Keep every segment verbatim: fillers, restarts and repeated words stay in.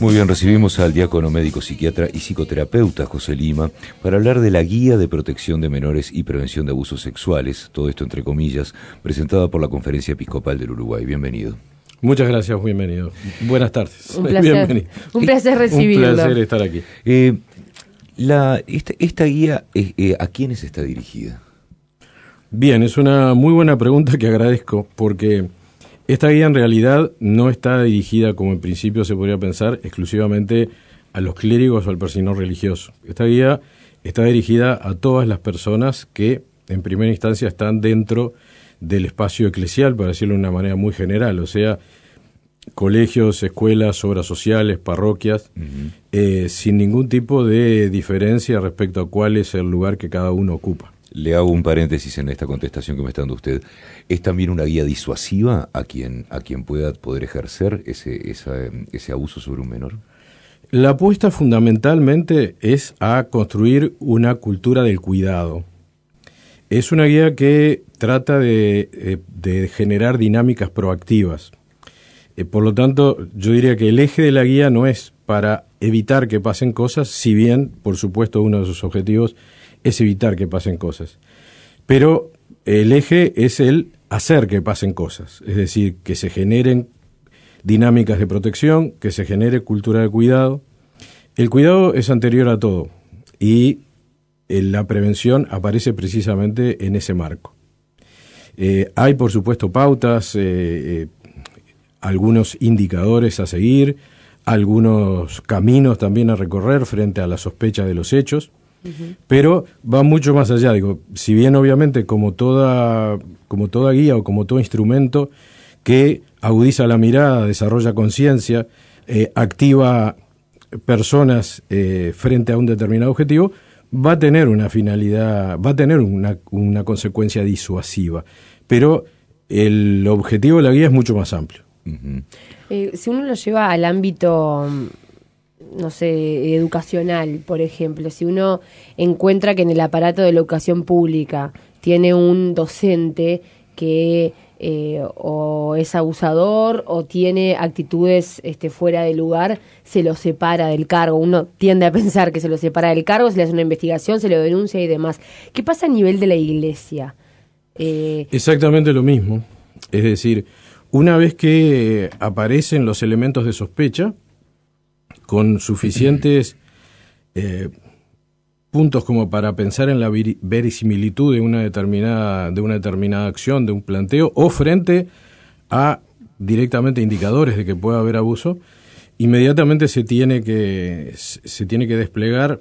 Muy bien, recibimos al diácono médico psiquiatra y psicoterapeuta José Lima para hablar de la Guía de Protección de Menores y Prevención de Abusos Sexuales, todo esto entre comillas, presentada por la Conferencia Episcopal del Uruguay. Bienvenido. Muchas gracias, bienvenido. Buenas tardes. Un placer, Bienvenido. Un placer recibirlo. Un placer estar aquí. Eh, la, esta, esta guía, eh, eh, ¿a quiénes está dirigida? Bien, es una muy buena pregunta que agradezco, porque esta guía en realidad no está dirigida, como en principio se podría pensar, exclusivamente a los clérigos o al personal religioso. Esta guía está dirigida a todas las personas que, en primera instancia, están dentro del espacio eclesial, para decirlo de una manera muy general, o sea, colegios, escuelas, obras sociales, parroquias, uh-huh. eh, sin ningún tipo de diferencia respecto a cuál es el lugar que cada uno ocupa. Le hago un paréntesis en esta contestación que me está dando usted. ¿Es también una guía disuasiva a quien, a quien pueda poder ejercer ese, esa, ese abuso sobre un menor? La apuesta fundamentalmente es a construir una cultura del cuidado. Es una guía que trata de, de generar dinámicas proactivas. Eh, por lo tanto, yo diría que el eje de la guía no es para evitar que pasen cosas, si bien, por supuesto, uno de sus objetivos es evitar que pasen cosas. Pero el eje es el hacer que pasen cosas, es decir, que se generen dinámicas de protección, que se genere cultura de cuidado. El cuidado es anterior a todo y la prevención aparece precisamente en ese marco. Eh, hay, por supuesto, pautas, eh, eh, algunos indicadores a seguir, algunos caminos también a recorrer frente a la sospecha de los hechos. Uh-huh. Pero va mucho más allá. Digo, si bien obviamente como toda, como toda guía o como todo instrumento que agudiza la mirada, desarrolla conciencia, eh, activa personas eh, frente a un determinado objetivo, va a tener una finalidad, va a tener una, una consecuencia disuasiva. Pero el objetivo de la guía es mucho más amplio. Uh-huh. Eh, si uno lo lleva al ámbito, no sé, educacional, por ejemplo, si uno encuentra que en el aparato de la educación pública tiene un docente que eh, o es abusador o tiene actitudes este, fuera de lugar, se lo separa del cargo. Uno tiende a pensar que se lo separa del cargo, se le hace una investigación, se lo denuncia y demás. ¿Qué pasa a nivel de la iglesia? Eh... Exactamente lo mismo. Es decir, una vez que aparecen los elementos de sospecha, con suficientes eh, puntos como para pensar en la verisimilitud de una determinada de una determinada acción, de un planteo, o frente a directamente indicadores de que pueda haber abuso, inmediatamente se tiene que se tiene que desplegar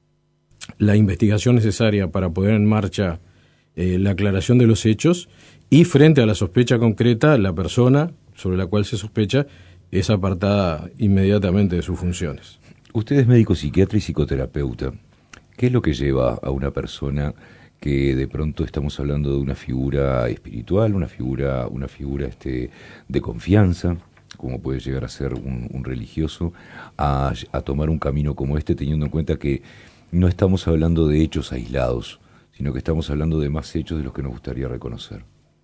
la investigación necesaria para poner en marcha eh, la aclaración de los hechos, y frente a la sospecha concreta, la persona sobre la cual se sospecha es apartada inmediatamente de sus funciones. Usted es médico psiquiatra y psicoterapeuta. ¿Qué es lo que lleva a una persona que de pronto estamos hablando de una figura espiritual, una figura, una figura este, de confianza, como puede llegar a ser un, un religioso, a, a tomar un camino como este, teniendo en cuenta que no estamos hablando de hechos aislados, sino que estamos hablando de más hechos de los que nos gustaría reconocer?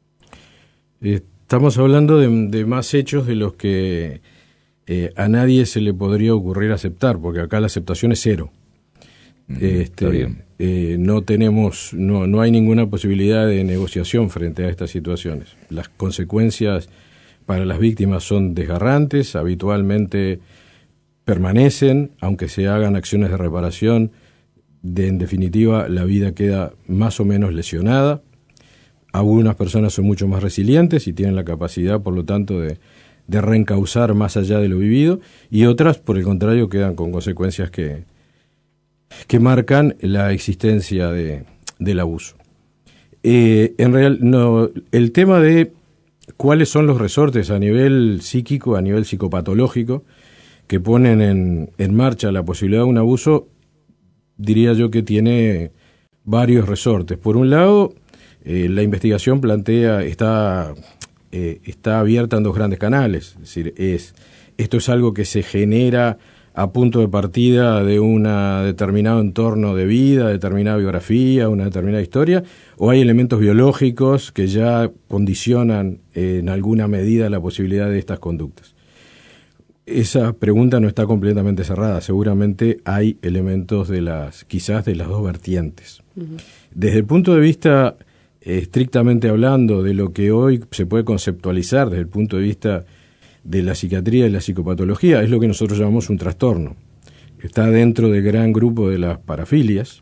Estamos hablando de, de más hechos de los que eh, a nadie se le podría ocurrir aceptar, porque acá la aceptación es cero. Mm, este, eh, no tenemos, no, no hay ninguna posibilidad de negociación frente a estas situaciones. Las consecuencias para las víctimas son desgarrantes, habitualmente permanecen, aunque se hagan acciones de reparación, de, en definitiva la vida queda más o menos lesionada. Algunas personas son mucho más resilientes y tienen la capacidad, por lo tanto, de, de reencauzar más allá de lo vivido, y otras, por el contrario, quedan con consecuencias que, que marcan la existencia de, del abuso. Eh, en real, no, el tema de cuáles son los resortes a nivel psíquico, a nivel psicopatológico, que ponen en, en marcha la posibilidad de un abuso, diría yo que tiene varios resortes. Por un lado, Eh, la investigación plantea, está, eh, está abierta en dos grandes canales, es decir, es, esto es algo que se genera a punto de partida de un determinado entorno de vida, determinada biografía, una determinada historia, o hay elementos biológicos que ya condicionan eh, en alguna medida la posibilidad de estas conductas. esa pregunta no está completamente cerrada. Seguramente hay elementos de las, quizás de las dos vertientes. Uh-huh. Desde el punto de vista, eh, estrictamente hablando, de lo que hoy se puede conceptualizar desde el punto de vista de la psiquiatría y la psicopatología, es lo que nosotros llamamos un trastorno. Está dentro del gran grupo de las parafilias,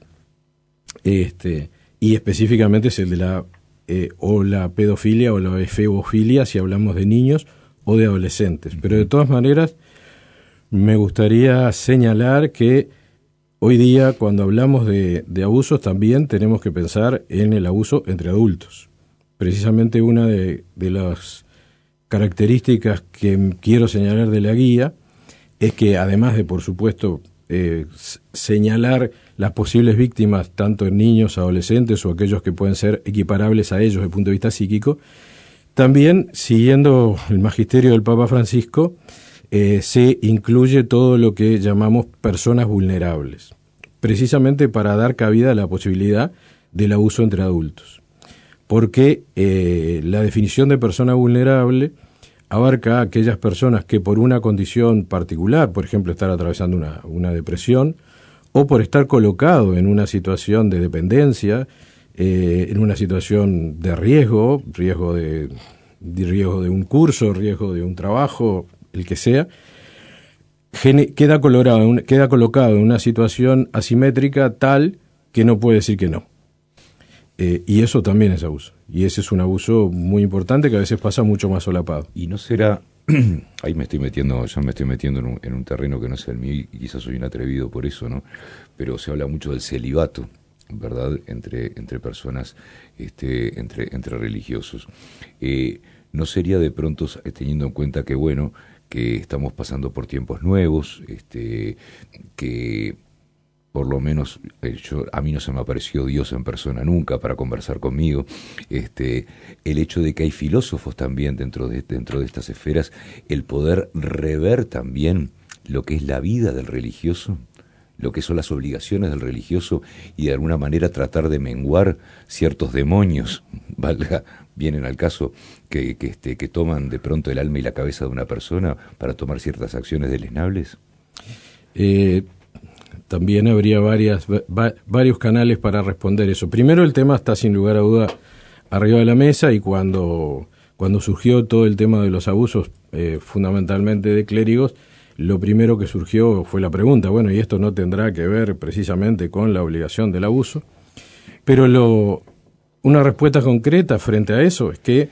este, y específicamente es el de la eh, o la pedofilia o la efebofilia, si hablamos de niños o de adolescentes. Pero de todas maneras, me gustaría señalar que hoy día, cuando hablamos de, de abusos, también tenemos que pensar en el abuso entre adultos. Precisamente una de, de las características que quiero señalar de la guía es que, además de, por supuesto, eh, señalar las posibles víctimas, tanto en niños, adolescentes o aquellos que pueden ser equiparables a ellos desde el punto de vista psíquico, también, siguiendo el magisterio del Papa Francisco, eh, se incluye todo lo que llamamos personas vulnerables, precisamente para dar cabida a la posibilidad del abuso entre adultos. Porque eh, la definición de persona vulnerable abarca a aquellas personas que por una condición particular, por ejemplo, estar atravesando una, una depresión, o por estar colocado en una situación de dependencia, Eh, en una situación de riesgo, riesgo de, de riesgo de un curso, riesgo de un trabajo, el que sea, gene, queda, colorado, queda colocado en una situación asimétrica tal que no puede decir que no. Eh, y eso también es abuso. Y ese es un abuso muy importante que a veces pasa mucho más solapado. Y no será, ahí me estoy metiendo, ya me estoy metiendo en un, en un terreno que no es el mío y quizás soy un atrevido por eso, ¿no? Pero se habla mucho del celibato, ¿verdad? Entre, entre personas, este, entre, entre religiosos. Eh, ¿No sería de pronto, teniendo en cuenta que, bueno, que estamos pasando por tiempos nuevos, este, que por lo menos eh, yo, a mí no se me apareció Dios en persona nunca para conversar conmigo, este, el hecho de que hay filósofos también dentro de, dentro de estas esferas, el poder rever también lo que es la vida del religioso, lo que son las obligaciones del religioso y de alguna manera tratar de menguar ciertos demonios, valga, vienen al caso, que, que, este, que toman de pronto el alma y la cabeza de una persona para tomar ciertas acciones deleznables? Eh, también habría varias, va, varios canales para responder eso. Primero, el tema está sin lugar a duda arriba de la mesa, y cuando, cuando surgió todo el tema de los abusos, eh, fundamentalmente de clérigos, lo primero que surgió fue la pregunta, bueno, ¿y esto no tendrá que ver precisamente con la obligación del abuso? Pero lo, una respuesta concreta frente a eso es que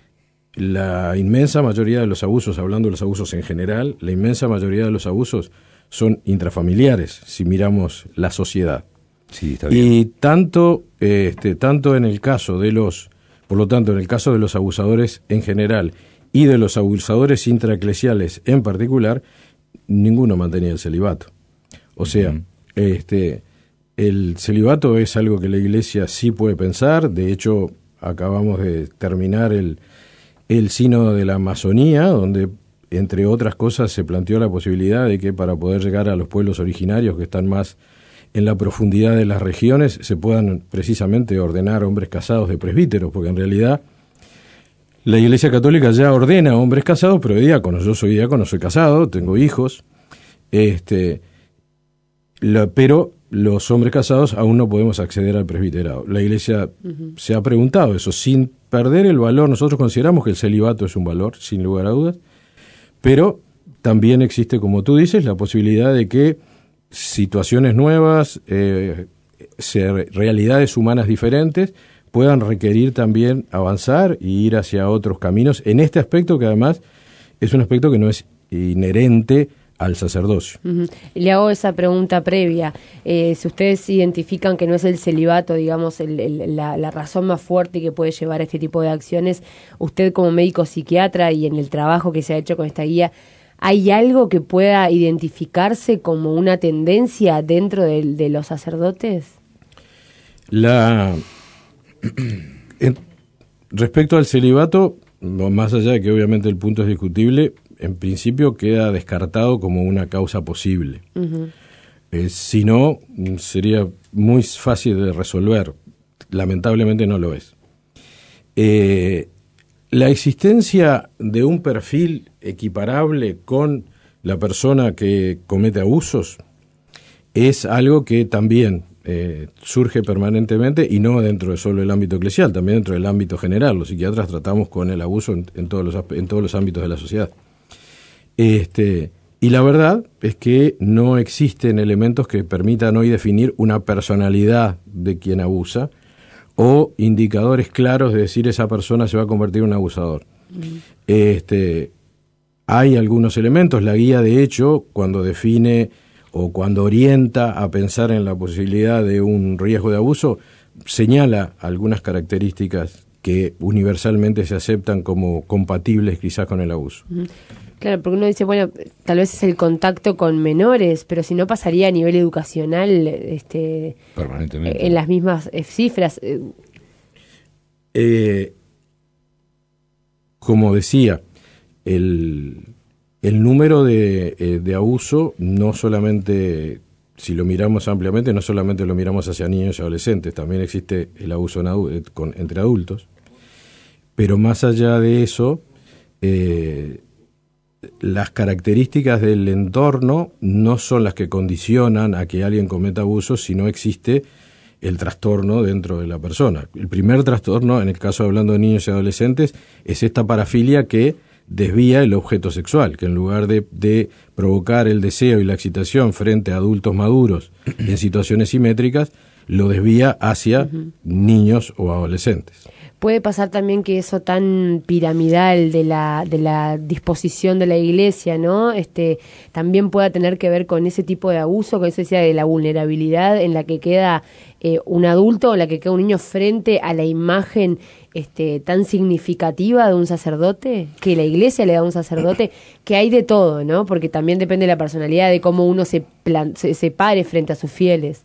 la inmensa mayoría de los abusos, hablando de los abusos en general, la inmensa mayoría de los abusos son intrafamiliares, si miramos la sociedad. Sí, está bien. Y tanto, este, tanto en el caso de los, por lo tanto, en el caso de los abusadores en general y de los abusadores intraeclesiales en particular, ninguno mantenía el celibato. O sea, uh-huh. este, el celibato es algo que la Iglesia sí puede pensar. De hecho, acabamos de terminar el, el sínodo de la Amazonía, donde, entre otras cosas, se planteó la posibilidad de que para poder llegar a los pueblos originarios que están más en la profundidad de las regiones, se puedan precisamente ordenar hombres casados de presbíteros, porque en realidad la Iglesia Católica ya ordena hombres casados, pero de diáconos. Yo soy diácono, soy casado, tengo hijos, este, la, pero los hombres casados aún no podemos acceder al presbiterado. La Iglesia uh-huh. se ha preguntado eso, sin perder el valor. Nosotros consideramos que el celibato es un valor, sin lugar a dudas, pero también existe, como tú dices, la posibilidad de que situaciones nuevas, eh, realidades humanas diferentes, puedan requerir también avanzar y ir hacia otros caminos en este aspecto, que además es un aspecto que no es inherente al sacerdocio. Uh-huh. Le hago esa pregunta previa. Eh, si ustedes identifican que no es el celibato, digamos, el, el, la, la razón más fuerte que puede llevar a este tipo de acciones, usted como médico psiquiatra y en el trabajo que se ha hecho con esta guía, ¿hay algo que pueda identificarse como una tendencia dentro de, de los sacerdotes? La... En, respecto al celibato, más allá de que obviamente el punto es discutible, en principio queda descartado como una causa posible. Uh-huh. Eh, si no, sería muy fácil de resolver. Lamentablemente no lo es. Eh, la existencia de un perfil equiparable con la persona que comete abusos es algo que también eh, surge permanentemente, y no dentro de solo el ámbito eclesial, también dentro del ámbito general. Los psiquiatras tratamos con el abuso en, en, todos, los, en todos los ámbitos de la sociedad. Este, y la verdad es que no existen elementos que permitan hoy definir una personalidad de quien abusa, o indicadores claros de decir esa persona se va a convertir en un abusador. Mm. Este, hay algunos elementos. La guía, de hecho, cuando define o cuando orienta a pensar en la posibilidad de un riesgo de abuso, señala algunas características que universalmente se aceptan como compatibles quizás con el abuso. Mm. Claro, porque uno dice, bueno, tal vez es el contacto con menores, pero si no pasaría a nivel educacional, este, permanentemente, en las mismas cifras. Eh, como decía, el, el número de, eh, de abuso, no solamente, si lo miramos ampliamente, no solamente lo miramos hacia niños y adolescentes, también existe el abuso en adu- con, entre adultos, pero más allá de eso, eh, las características del entorno no son las que condicionan a que alguien cometa abusos, sino existe el trastorno dentro de la persona. El primer trastorno, en el caso hablando de niños y adolescentes, es esta parafilia que desvía el objeto sexual, que en lugar de, de provocar el deseo y la excitación frente a adultos maduros en situaciones simétricas, lo desvía hacia uh-huh. niños o adolescentes. Puede pasar también que eso tan piramidal de la de la disposición de la iglesia, ¿no? Este, también pueda tener que ver con ese tipo de abuso, con eso decía de la vulnerabilidad en la que queda eh, un adulto o en la que queda un niño frente a la imagen este, tan significativa de un sacerdote, que la iglesia le da a un sacerdote, que hay de todo, ¿no? Porque también depende de la personalidad, de cómo uno se, plan, se, se pare frente a sus fieles.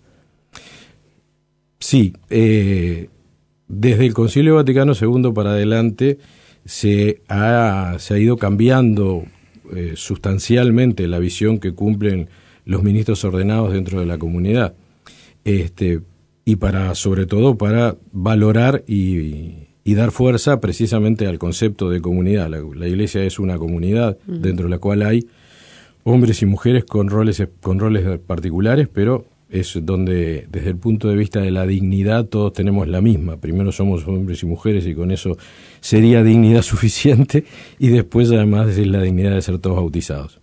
Sí, eh... desde el Concilio Vaticano segundo para adelante se ha, se ha ido cambiando eh, sustancialmente la visión que cumplen los ministros ordenados dentro de la comunidad, este, y para, sobre todo para valorar y, y dar fuerza precisamente al concepto de comunidad. La, la Iglesia es una comunidad uh-huh. dentro de la cual hay hombres y mujeres con roles, con roles particulares, pero es donde desde el punto de vista de la dignidad todos tenemos la misma. Primero somos hombres y mujeres y con eso sería dignidad suficiente, y después además es la dignidad de ser todos bautizados.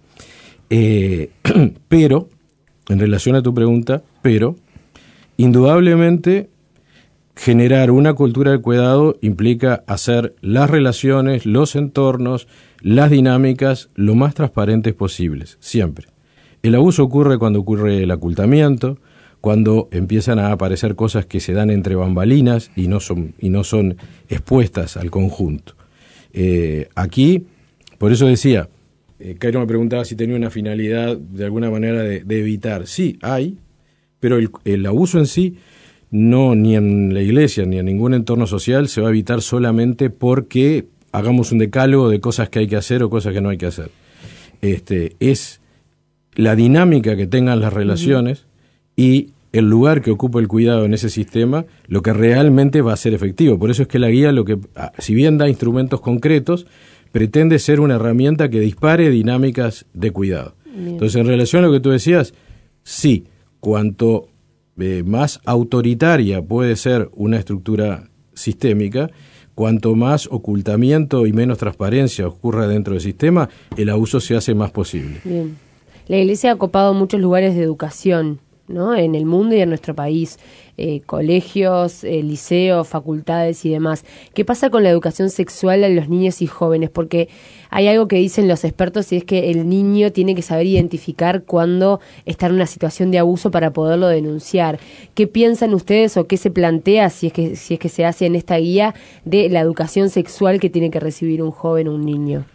Eh, pero, en relación a tu pregunta, pero, indudablemente generar una cultura del cuidado implica hacer las relaciones, los entornos, las dinámicas lo más transparentes posibles, siempre. El abuso ocurre cuando ocurre el ocultamiento, cuando empiezan a aparecer cosas que se dan entre bambalinas y no son, y no son expuestas al conjunto. Eh, aquí, por eso decía, eh, Cairo me preguntaba si tenía una finalidad de alguna manera de, de evitar. Sí, hay, pero el, el abuso en sí, no, ni en la iglesia ni en ningún entorno social se va a evitar solamente porque hagamos un decálogo de cosas que hay que hacer o cosas que no hay que hacer. Este, es la dinámica que tengan las relaciones uh-huh. y el lugar que ocupa el cuidado en ese sistema, lo que realmente va a ser efectivo. Por eso es que la guía, lo que, si bien da instrumentos concretos, pretende ser una herramienta que dispare dinámicas de cuidado. Bien. Entonces, en relación a lo que tú decías, sí, cuanto eh, más autoritaria puede ser una estructura sistémica, cuanto más ocultamiento y menos transparencia ocurra dentro del sistema, el abuso se hace más posible. Bien. La Iglesia ha ocupado muchos lugares de educación, ¿no? En el mundo y en nuestro país, eh, colegios, eh, liceos, facultades y demás. ¿Qué pasa con la educación sexual a los niños y jóvenes? Porque hay algo que dicen los expertos, y es que el niño tiene que saber identificar cuándo está en una situación de abuso para poderlo denunciar. ¿Qué piensan ustedes o qué se plantea, si es que, si es que se hace en esta guía, de la educación sexual que tiene que recibir un joven o un niño?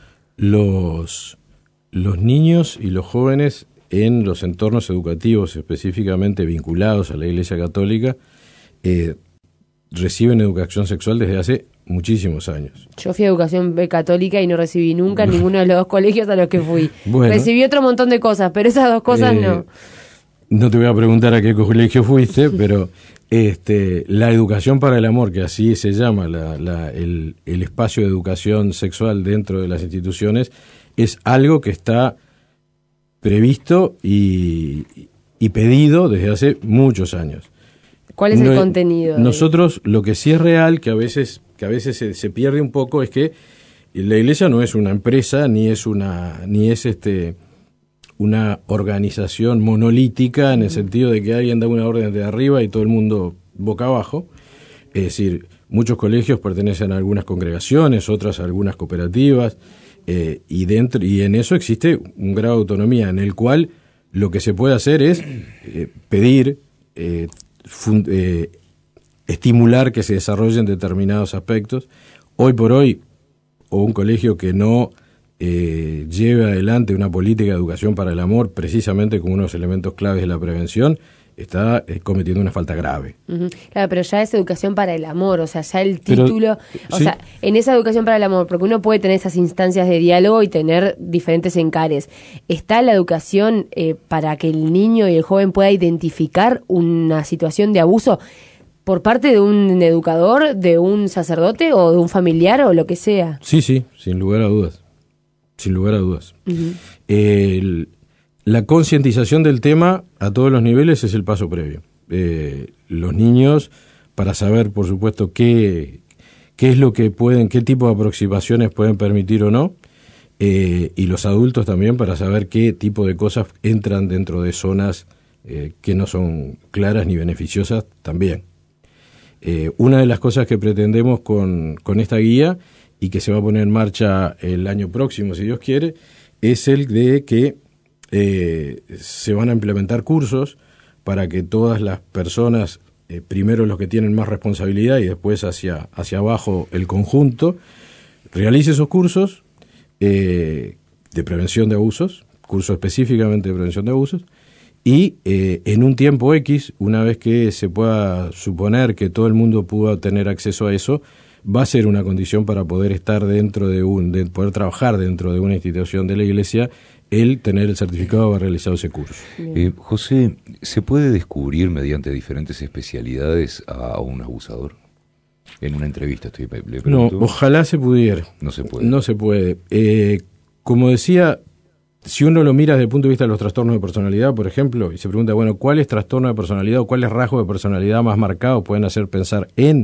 Los... Los niños y los jóvenes en los entornos educativos específicamente vinculados a la Iglesia Católica eh, reciben educación sexual desde hace muchísimos años. Yo fui a educación católica y no recibí nunca en ninguno de los dos colegios a los que fui. Bueno, recibí otro montón de cosas, pero esas dos cosas eh, no. No te voy a preguntar a qué colegio fuiste, pero este, la educación para el amor, que así se llama la, la, el, el espacio de educación sexual dentro de las instituciones, es algo que está previsto y, y pedido desde hace muchos años. ¿Cuál es no, el contenido? Nosotros, lo que sí es real, que a veces, que a veces se, se pierde un poco, es que la Iglesia no es una empresa, ni es una, ni es este una organización monolítica en el sentido de que alguien da una orden de arriba y todo el mundo boca abajo. Es decir, muchos colegios pertenecen a algunas congregaciones, otras a algunas cooperativas, eh, y dentro y en eso existe un grado de autonomía en el cual lo que se puede hacer es eh, pedir, eh, fund, eh, estimular que se desarrollen determinados aspectos. Hoy por hoy, o un colegio que no eh, lleve adelante una política de educación para el amor, precisamente como uno de los elementos claves de la prevención, está eh, cometiendo una falta grave. Uh-huh. Claro, pero ya es educación para el amor, o sea, ya el título, pero, o sí. sea, en esa educación para el amor, porque uno puede tener esas instancias de diálogo y tener diferentes encares, ¿está la educación eh, para que el niño y el joven pueda identificar una situación de abuso por parte de un educador, de un sacerdote o de un familiar o lo que sea? Sí, sí, sin lugar a dudas, sin lugar a dudas. Uh-huh. El... La concientización del tema a todos los niveles es el paso previo. Eh, los niños, para saber, por supuesto, qué, qué es lo que pueden, qué tipo de aproximaciones pueden permitir o no, eh, y los adultos también para saber qué tipo de cosas entran dentro de zonas eh, que no son claras ni beneficiosas también. Eh, una de las cosas que pretendemos con, con esta guía y que se va a poner en marcha el año próximo, si Dios quiere, es el de que Eh, se van a implementar cursos para que todas las personas, eh, primero los que tienen más responsabilidad y después hacia, hacia abajo el conjunto, realice esos cursos eh, de prevención de abusos, cursos específicamente de prevención de abusos, y eh, en un tiempo X, una vez que se pueda suponer que todo el mundo pueda tener acceso a eso, va a ser una condición para poder estar dentro de un, de poder trabajar dentro de una institución de la Iglesia, el tener el certificado de haber realizado ese curso. Eh, José, ¿se puede descubrir mediante diferentes especialidades a un abusador? En una entrevista estoy le pregunto. No, ojalá se pudiera. No se puede. No se puede. Eh, como decía, si uno lo mira desde el punto de vista de los trastornos de personalidad, por ejemplo, y se pregunta, bueno, ¿cuáles trastornos de personalidad o cuáles rasgos de personalidad más marcados pueden hacer pensar en?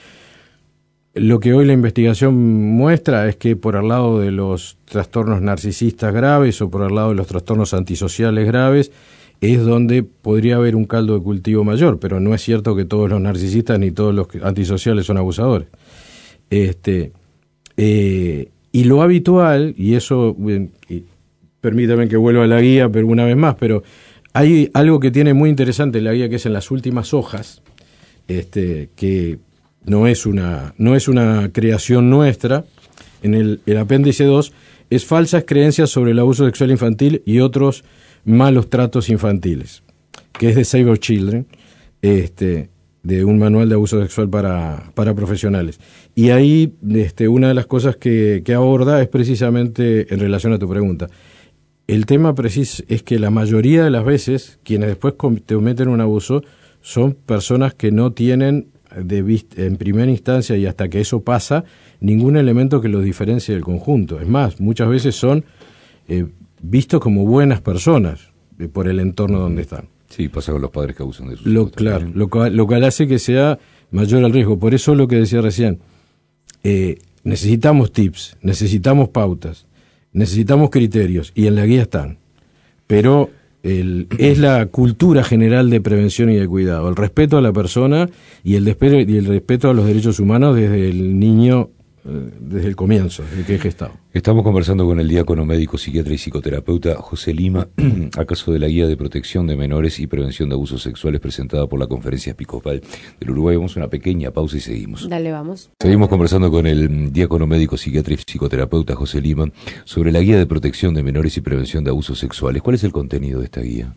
Lo que hoy la investigación muestra es que por el lado de los trastornos narcisistas graves o por el lado de los trastornos antisociales graves es donde podría haber un caldo de cultivo mayor, pero no es cierto que todos los narcisistas ni todos los antisociales son abusadores. Este, eh, y lo habitual, y eso, eh, y permítame que vuelva a la guía pero una vez más, pero hay algo que tiene muy interesante la guía, que es en las últimas hojas, este, que no es una, no es una creación nuestra. En el, el apéndice dos es falsas creencias sobre el abuso sexual infantil y otros malos tratos infantiles, que es de Save Our Children, este, de un manual de abuso sexual para, para profesionales. Y ahí este, una de las cosas que, que aborda es precisamente en relación a tu pregunta. El tema preciso es que la mayoría de las veces quienes después cometen un abuso son personas que no tienen de vista, en primera instancia y hasta que eso pasa, ningún elemento que los diferencie del conjunto. Es más, muchas veces son eh, vistos como buenas personas eh, por el entorno donde están. Sí, pasa con los padres que abusan de sus lo, hijos. Claro, lo cual, lo cual hace que sea mayor el riesgo. Por eso lo que decía recién, eh, necesitamos tips, necesitamos pautas, necesitamos criterios, y en la guía están. Pero El, es la cultura general de prevención y de cuidado, el respeto a la persona y el, despe- y el respeto a los derechos humanos desde el niño, eh, desde el comienzo, desde que es gestado. Estamos conversando con el diácono médico, psiquiatra y psicoterapeuta José Lima, acaso de la Guía de Protección de Menores y Prevención de Abusos Sexuales presentada por la Conferencia Episcopal del Uruguay. Vamos a una pequeña pausa y seguimos. Dale, vamos. Seguimos conversando con el diácono médico, psiquiatra y psicoterapeuta José Lima sobre la Guía de Protección de Menores y Prevención de Abusos Sexuales. ¿Cuál es el contenido de esta guía?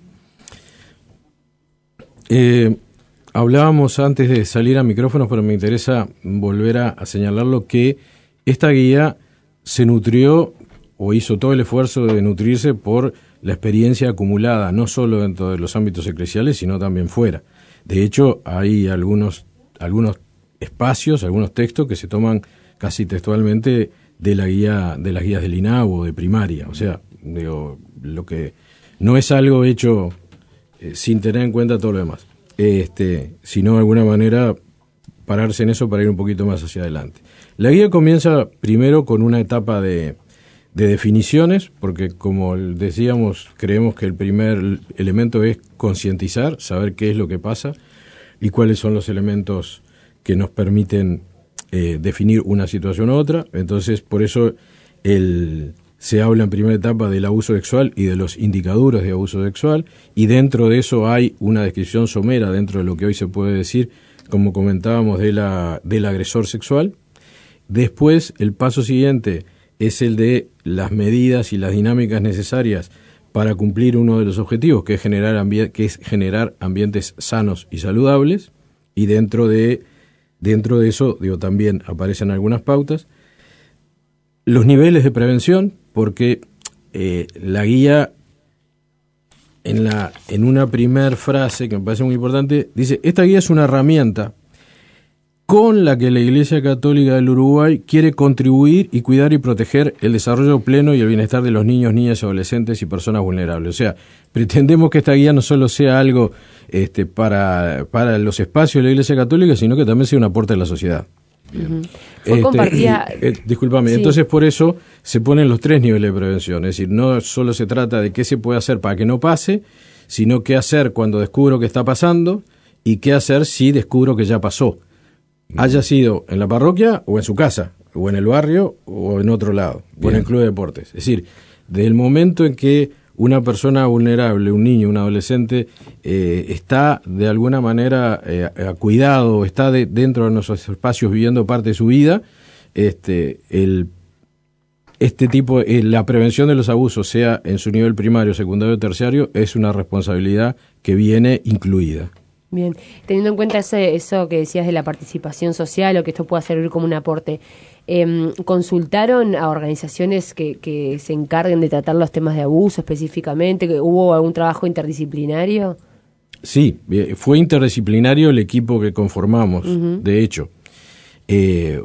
Eh, hablábamos antes de salir a micrófonos, pero me interesa volver a, a señalarlo, que esta guía se nutrió o hizo todo el esfuerzo de nutrirse por la experiencia acumulada, no solo dentro de los ámbitos eclesiales, sino también fuera. De hecho, hay algunos, algunos espacios, algunos textos que se toman casi textualmente de la guía, de las guías del INAU o de primaria. O sea, digo, lo que no es algo hecho eh, sin tener en cuenta todo lo demás, este, sino de alguna manera pararse en eso para ir un poquito más hacia adelante. La guía comienza primero con una etapa de, de definiciones, porque como decíamos, creemos que el primer elemento es concientizar, saber qué es lo que pasa y cuáles son los elementos que nos permiten eh, definir una situación u otra. Entonces, por eso el, se habla en primera etapa del abuso sexual y de los indicadores de abuso sexual, y dentro de eso hay una descripción somera dentro de lo que hoy se puede decir, como comentábamos, de la, del agresor sexual. Después, el paso siguiente es el de las medidas y las dinámicas necesarias para cumplir uno de los objetivos, que es generar, ambi- que es generar ambientes sanos y saludables, y dentro de, dentro de eso, digo, también aparecen algunas pautas. Los niveles de prevención, porque eh, la guía, en, la, en una primer frase que me parece muy importante, dice, esta guía es una herramienta con la que la Iglesia Católica del Uruguay quiere contribuir y cuidar y proteger el desarrollo pleno y el bienestar de los niños, niñas, adolescentes y personas vulnerables. O sea, pretendemos que esta guía no solo sea algo este, para, para los espacios de la Iglesia Católica, sino que también sea un aporte a la sociedad. Uh-huh. Este, compartía... eh, discúlpame, sí. Entonces por eso se ponen los tres niveles de prevención. Es decir, no solo se trata de qué se puede hacer para que no pase, sino qué hacer cuando descubro que está pasando y qué hacer si descubro que ya pasó. Haya sido en la parroquia o en su casa, o en el barrio o en otro lado, Bien. o en el club de deportes. Es decir, desde el momento en que una persona vulnerable, un niño, un adolescente, eh, está de alguna manera eh, a cuidado, está de, dentro de nuestros espacios viviendo parte de su vida, este, el, este tipo, eh, la prevención de los abusos, sea en su nivel primario, secundario o terciario, es una responsabilidad que viene incluida. Bien, teniendo en cuenta ese, eso que decías de la participación social o que esto pueda servir como un aporte, eh, ¿consultaron a organizaciones que, que se encarguen de tratar los temas de abuso específicamente? ¿Hubo algún trabajo interdisciplinario? Sí, fue interdisciplinario el equipo que conformamos, uh-huh. de hecho. Eh,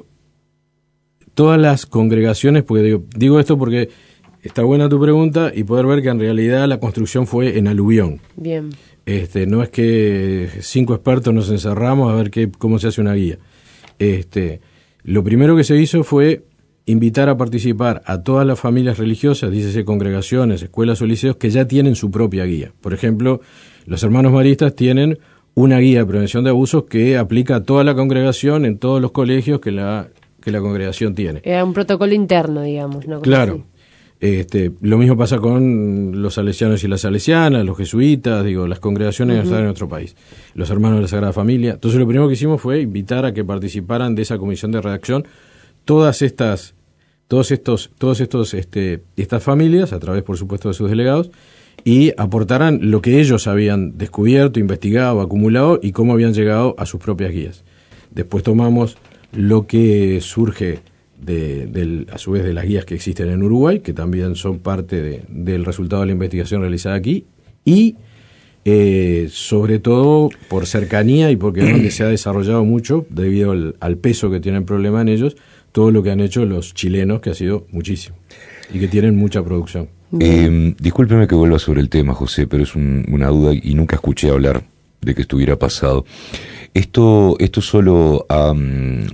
todas las congregaciones, porque digo, digo esto porque está buena tu pregunta y poder ver que en realidad la construcción fue en aluvión. Bien. Este, no es que cinco expertos nos encerramos a ver qué, cómo se hace una guía. Este, lo primero que se hizo fue invitar a participar a todas las familias religiosas, dícese congregaciones, escuelas o liceos, que ya tienen su propia guía. Por ejemplo, los hermanos maristas tienen una guía de prevención de abusos que aplica a toda la congregación en todos los colegios que la, que la congregación tiene. Era un protocolo interno, digamos, ¿no? Claro. Así. Este, lo mismo pasa con los salesianos y las salesianas, los jesuitas, digo, las congregaciones uh-huh. en nuestro país, los hermanos de la Sagrada Familia. Entonces lo primero que hicimos fue invitar a que participaran de esa comisión de redacción todas estas, todos estos, todos estos, este, estas familias, a través, por supuesto, de sus delegados, y aportaran lo que ellos habían descubierto, investigado, acumulado y cómo habían llegado a sus propias guías. Después tomamos lo que surge De, de, a su vez de las guías que existen en Uruguay, que también son parte de, del resultado de la investigación realizada aquí, y eh, sobre todo por cercanía y porque es donde se ha desarrollado mucho, debido al, al peso que tiene el problema en ellos, todo lo que han hecho los chilenos, que ha sido muchísimo, y que tienen mucha producción. Eh, discúlpeme que vuelva sobre el tema, José, pero es un, una duda y nunca escuché hablar de que estuviera pasado. Esto, esto solo um,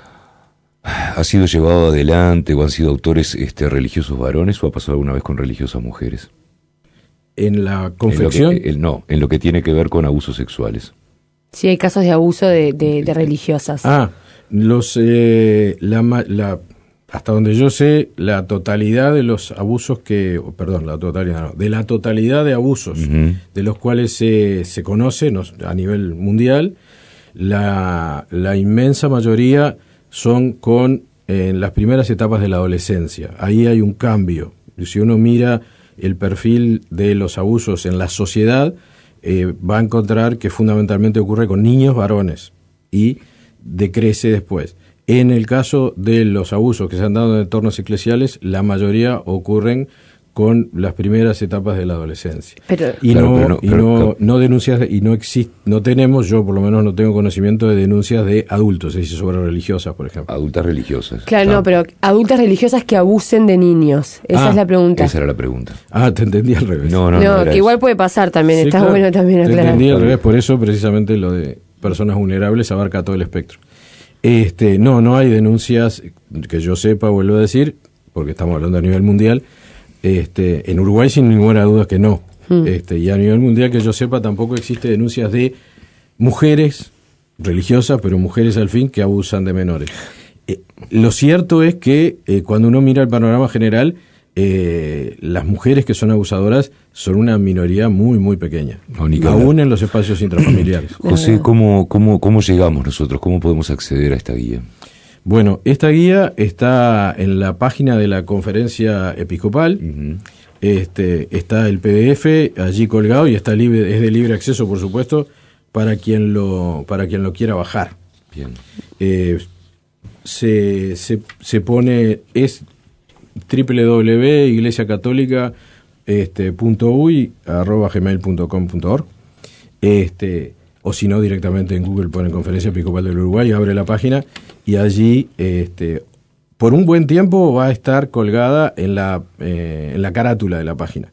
¿ha sido llevado adelante o han sido autores este, religiosos varones o ha pasado alguna vez con religiosas mujeres? ¿En la confección? En lo que, el, no, en lo que tiene que ver con abusos sexuales. Sí, hay casos de abuso de, de, de religiosas. Ah, los, eh, la, la, hasta donde yo sé, la totalidad de los abusos que, perdón, la totalidad no, de la totalidad de abusos uh-huh. de los cuales se, se conoce no, a nivel mundial, la, la inmensa mayoría son con eh, en las primeras etapas de la adolescencia. Ahí hay un cambio. Si uno mira el perfil de los abusos en la sociedad, eh, va a encontrar que fundamentalmente ocurre con niños varones y decrece después. En el caso de los abusos que se han dado en entornos eclesiales, la mayoría ocurren con las primeras etapas de la adolescencia. Pero, y claro, no, pero no, y pero, no, claro. no denuncias, y no existe, no tenemos, yo por lo menos no tengo conocimiento de denuncias de adultos, es decir, sobre religiosas, por ejemplo. Adultas religiosas. claro, Ah, no, pero adultas religiosas que abusen de niños. Esa Ah, es la pregunta. Esa era la pregunta. Ah, te entendí al revés. No, no, No, no. era que eso. igual puede pasar también. Sí, Está claro. bueno también Te aclarar. entendí al revés, por eso precisamente lo de personas vulnerables abarca todo el espectro. Este, no, no hay denuncias que yo sepa, vuelvo a decir, porque estamos hablando a nivel mundial. Este, en Uruguay sin ninguna duda que no. Mm. Este, y a nivel mundial que yo sepa tampoco existe denuncias de mujeres religiosas, pero mujeres al fin, que abusan de menores. Eh, lo cierto es que eh, cuando uno mira el panorama general, eh, las mujeres que son abusadoras son una minoría muy, muy pequeña, No, ni que hablar. aún en los espacios intrafamiliares. José, ¿cómo, cómo, ¿cómo llegamos nosotros? ¿Cómo podemos acceder a esta guía? Bueno, esta guía está en la página de la Conferencia Episcopal. Ujú. Este, está el P D F allí colgado y está libre, es de libre acceso, por supuesto, para quien lo, para quien lo quiera bajar. Bien. Eh, se, se, se pone, es doble u doble u doble u punto iglesia católica punto u y arroba gmail punto com punto org. Este, o si no, directamente en Google ponen Conferencia Episcopal del Uruguay, abre la página y allí, este, por un buen tiempo va a estar colgada en la, eh, en la carátula de la página.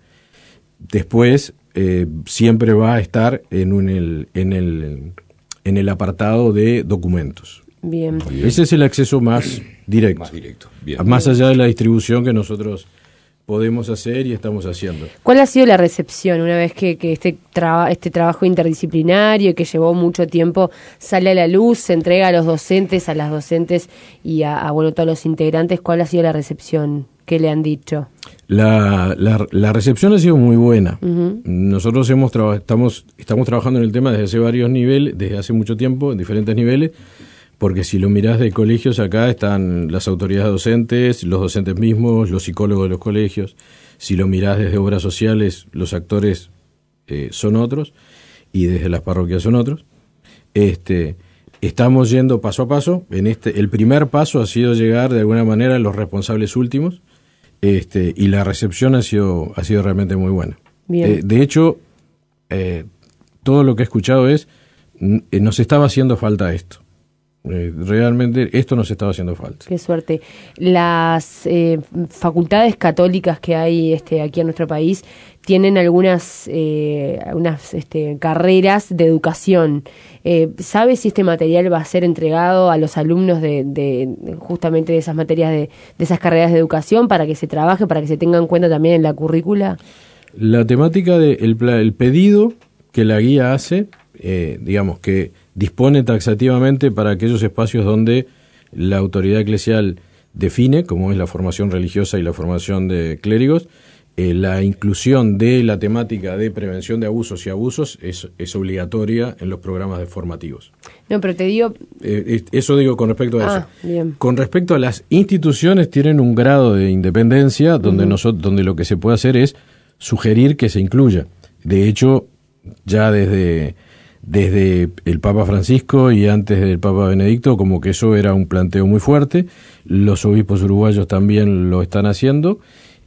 Después, eh, siempre va a estar en, un, el, en, el, en el apartado de documentos. Bien. Muy bien. Ese es el acceso más directo, Más directo. Bien. más allá de la distribución que nosotros podemos hacer y estamos haciendo. ¿Cuál ha sido la recepción una vez que, que este, traba, este trabajo interdisciplinario que llevó mucho tiempo sale a la luz, se entrega a los docentes, a las docentes y a, a bueno, todos los integrantes? ¿Cuál ha sido la recepción que le han dicho? La, la, la recepción ha sido muy buena. Uh-huh. Nosotros hemos traba- estamos, estamos trabajando en el tema desde hace varios niveles, desde hace mucho tiempo, en diferentes niveles, porque si lo mirás de colegios, acá están las autoridades docentes, los docentes mismos, los psicólogos de los colegios. Si lo mirás desde obras sociales, los actores eh, son otros, y desde las parroquias son otros. Este, estamos yendo paso a paso. En este, el primer paso ha sido llegar de alguna manera a los responsables últimos, este, y la recepción ha sido, ha sido realmente muy buena. Bien. Eh, de hecho, eh, todo lo que he escuchado es, n- eh, nos estaba haciendo falta esto. Eh, realmente esto nos estaba haciendo falta. Qué suerte. Las eh, facultades católicas que hay este, aquí en nuestro país tienen algunas, eh, algunas este, carreras de educación. Eh, ¿Sabe si este material va a ser entregado a los alumnos de, de, de justamente de esas materias, de, de esas carreras de educación, para que se trabaje, para que se tenga en cuenta también en la currícula? La temática del de el pedido que la guía hace, eh, digamos que dispone taxativamente para aquellos espacios donde la autoridad eclesial define, como es la formación religiosa y la formación de clérigos, eh, la inclusión de la temática de prevención de abusos y abusos es, es obligatoria en los programas de formativos. No, pero te digo... Eh, eso digo con respecto a Ah, eso. bien. Con respecto a las instituciones, tienen un grado de independencia donde, Uh-huh. nosotros, donde lo que se puede hacer es sugerir que se incluya. De hecho, ya desde... desde el Papa Francisco y antes del Papa Benedicto, como que eso era un planteo muy fuerte. Los obispos uruguayos también lo están haciendo,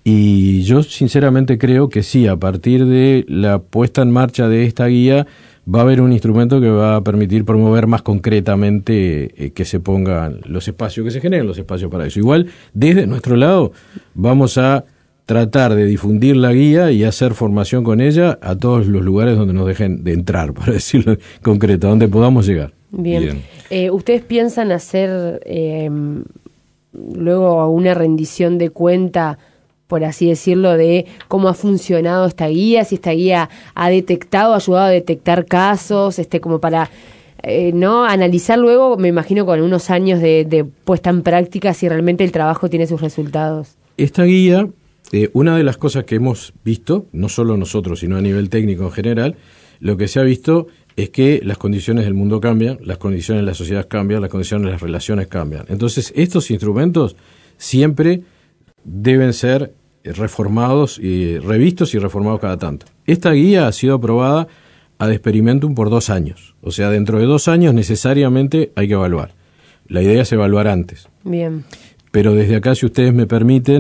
y yo sinceramente creo que sí, a partir de la puesta en marcha de esta guía va a haber un instrumento que va a permitir promover más concretamente eh, que se pongan los espacios, que se generen los espacios para eso. Igual, desde nuestro lado, vamos a tratar de difundir la guía y hacer formación con ella a todos los lugares donde nos dejen de entrar, por decirlo en concreto, donde podamos llegar. Bien. Bien. Eh, ¿Ustedes piensan hacer eh, luego una rendición de cuenta, por así decirlo, de cómo ha funcionado esta guía? Si esta guía ha detectado, ha ayudado a detectar casos, este, como para eh, no analizar luego, me imagino, con unos años de, de puesta en práctica, si realmente el trabajo tiene sus resultados. Esta guía, eh, una de las cosas que hemos visto, no solo nosotros, sino a nivel técnico en general, lo que se ha visto es que las condiciones del mundo cambian, las condiciones de la sociedad cambian, las condiciones de las relaciones cambian. Entonces, estos instrumentos siempre deben ser reformados y revistos y reformados cada tanto. Esta guía ha sido aprobada ad experimentum por dos años. O sea, dentro de dos años necesariamente hay que evaluar. La idea es evaluar antes. Bien. Pero desde acá, si ustedes me permiten,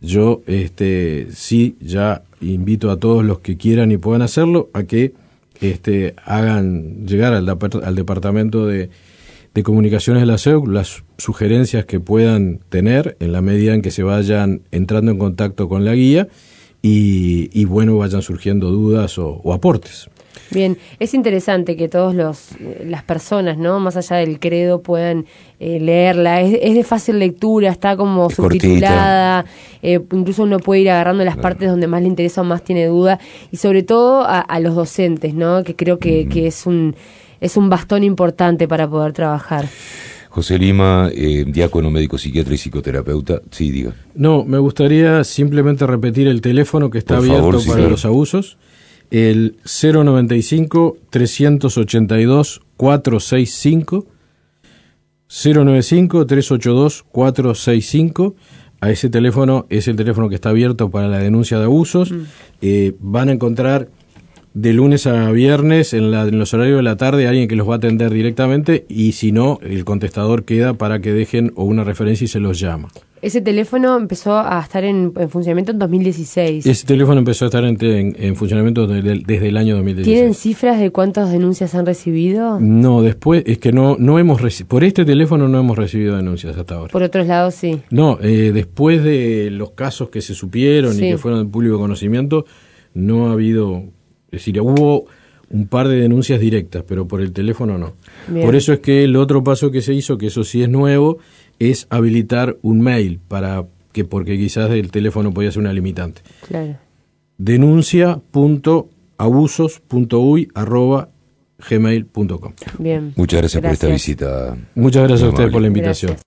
yo este, sí ya invito a todos los que quieran y puedan hacerlo a que este, hagan llegar al, al Departamento de, de Comunicaciones de la S E U las sugerencias que puedan tener en la medida en que se vayan entrando en contacto con la guía y, y bueno, vayan surgiendo dudas o, o aportes. Bien, es interesante que todos los las personas, ¿no? Más allá del credo, puedan eh, leerla. Es, es de fácil lectura, está como es subtitulada, eh, incluso uno puede ir agarrando las partes donde más le interesa o más tiene duda, y sobre todo a, a los docentes, ¿no? Que creo que, mm. que es un es un bastón importante para poder trabajar. José Lima, eh, diácono, médico, psiquiatra y psicoterapeuta. Sí, diga. No, me gustaría simplemente repetir el teléfono que está Por abierto favor, sí, para claro. los abusos. El cero noventa y cinco, trescientos ochenta y dos, cuatrocientos sesenta y cinco, cero noventa y cinco, trescientos ochenta y dos, cuatrocientos sesenta y cinco. A ese teléfono es el teléfono que está abierto para la denuncia de abusos. Mm. Eh, van a encontrar de lunes a viernes en, la, en los horarios de la tarde alguien que los va a atender directamente, y si no, el contestador queda para que dejen o una referencia y se los llama. Ese teléfono empezó a estar en, en funcionamiento en dos mil dieciséis. Ese teléfono empezó a estar en, en, en funcionamiento de, de, desde el año dos mil dieciséis. ¿Tienen cifras de cuántas denuncias han recibido? No, después, es que no no hemos reci- por este teléfono no hemos recibido denuncias hasta ahora. Por otros lados, sí. No, eh, después de los casos que se supieron sí. y que fueron de público conocimiento, no ha habido, es decir, hubo un par de denuncias directas, pero por el teléfono no. Bien. Por eso es que el otro paso que se hizo, que eso sí es nuevo, es habilitar un mail, para que porque quizás el teléfono podía ser una limitante. Claro. denuncia punto abusos punto uy arroba gmail punto com. Bien. Muchas gracias, gracias por esta visita. Muchas gracias a ustedes por la invitación. Gracias.